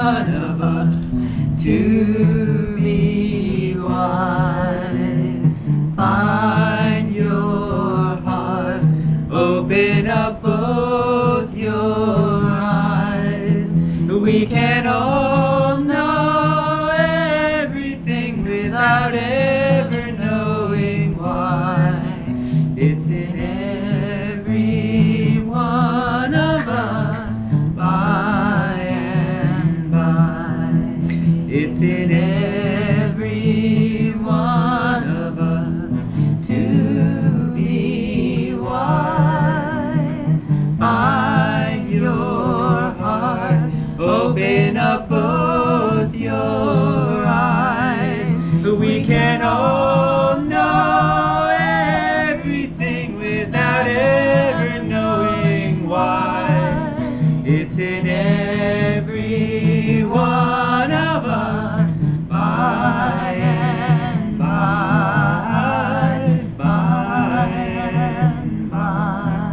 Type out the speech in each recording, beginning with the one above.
one of us to be wise. Find your heart, open up both your eyes. We can all know everything without ever knowing why. It's in every one of us by and by. It's in every one of us to be wise. Find your heart, open up both your eyes. We can all know everything without ever knowing why. It's in every one of us by and by, by and by.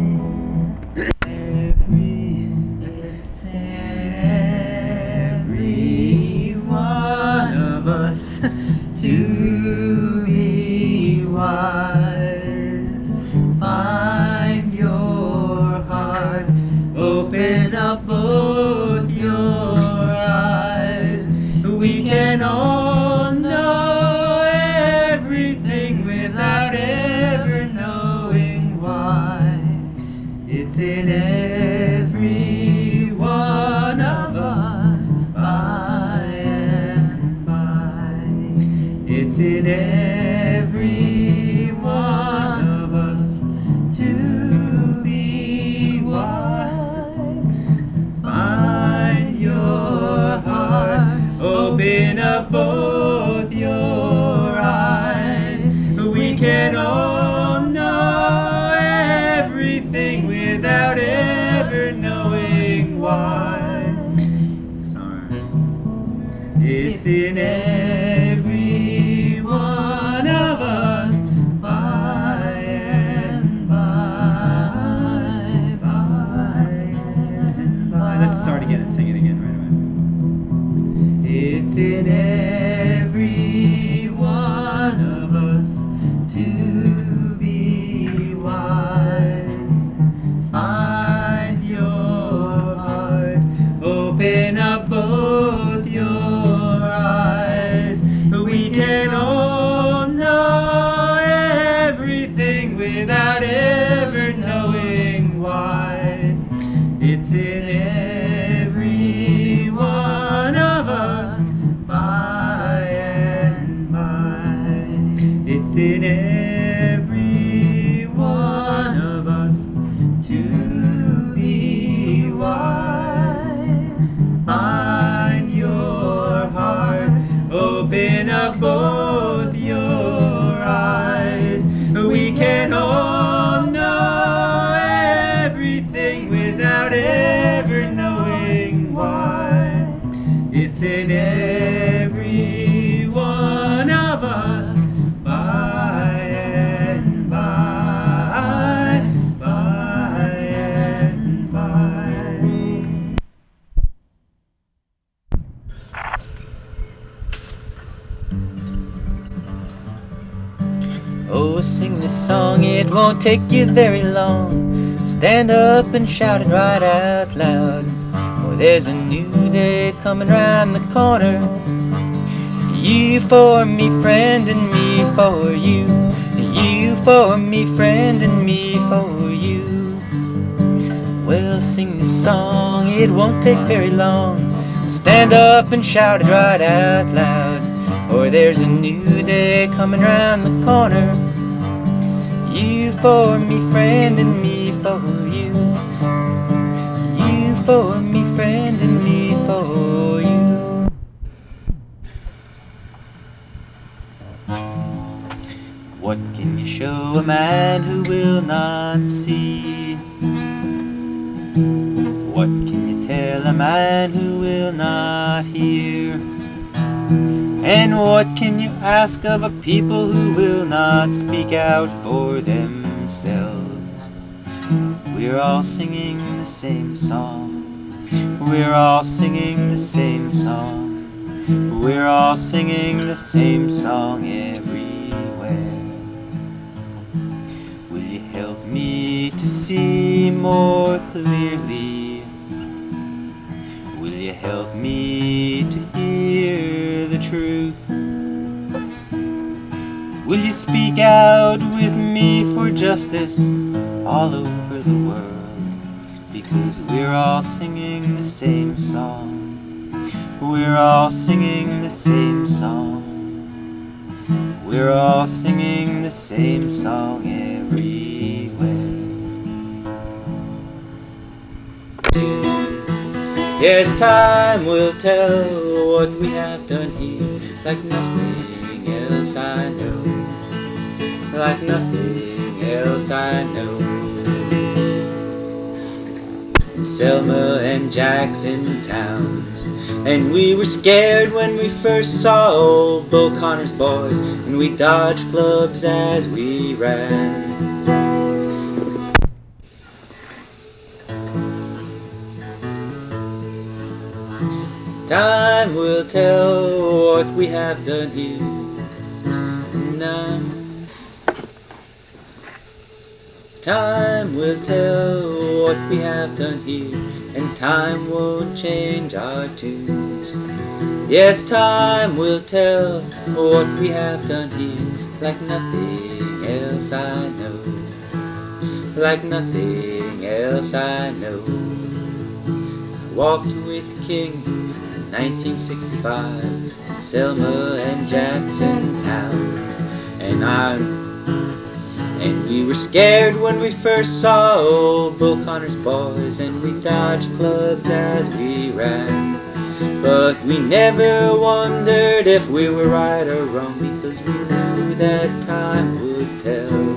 It's in every one of us to be wise. Find your heart, open up both your eyes. We can all know everything without ever knowing why. It's in every one of us by and by. It's in every one of us to be wise. Find your heart, open up both your eyes. We can all know everything without ever knowing why. Sorry. It's in every one of us by and by, by and by. Let's start again and sing it again right away. It's in every one of us to be wise. Find your heart, open up both your eyes. We can all know everything without ever knowing why. It's in every one of us by and by. It's in every one of us to be wise. Find your heart, open up both your eyes. We can all know everything without ever knowing why. It's in every one of us by and by, by and by. Oh, sing this song, it won't take you very long. Stand up and shout it right out loud. Oh, there's a new day coming round the corner. You for me, friend, and me for you. You for me, friend, and me for you. Well, sing this song, it won't take very long. Stand up and shout it right out loud. For there's a new day coming round the corner. You for me, friend, and me for you. You for me, friend, and me for you. What can you show a man who will not see? What can you tell a man who will not hear? And what can you ask of a people who will not speak out for themselves? We're all singing the same song. We're all singing the same song. We're all singing the same song everywhere. Will you help me to see more clearly? Will you help me to hear the truth? Will you speak out with me for justice all over the world? Because we're all singing the same song. We're all singing the same song. We're all singing the same song everywhere. Yes, time will tell what we have done here, like nothing else I know, like nothing else I know. Selma and Jackson towns, and we were scared when we first saw old Bull Connor's boys, and we dodged clubs as we ran. Time will tell what we have done here now. Time will tell what we have done here, and time won't change our tunes. Yes, time will tell what we have done here, like nothing else I know, like nothing else I know. I walked with King in 1965 in Selma and Jackson towns, and we were scared when we first saw old Bull Connor's boys, and we dodged clubs as we ran. But we never wondered if we were right or wrong, because we knew that time would tell.